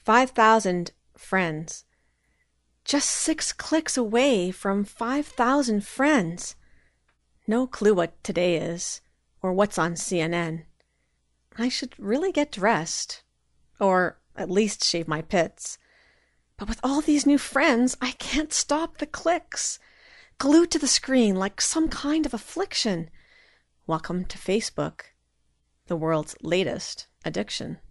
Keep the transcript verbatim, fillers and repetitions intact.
five thousand friends. Just six clicks away from five thousand friends. No clue what today is, or what's on C N N. I should really get dressed, or at least shave my pits. But with all these new friends, I can't stop the clicks. Glued to the screen like some kind of affliction. Welcome to Facebook, the world's latest addiction.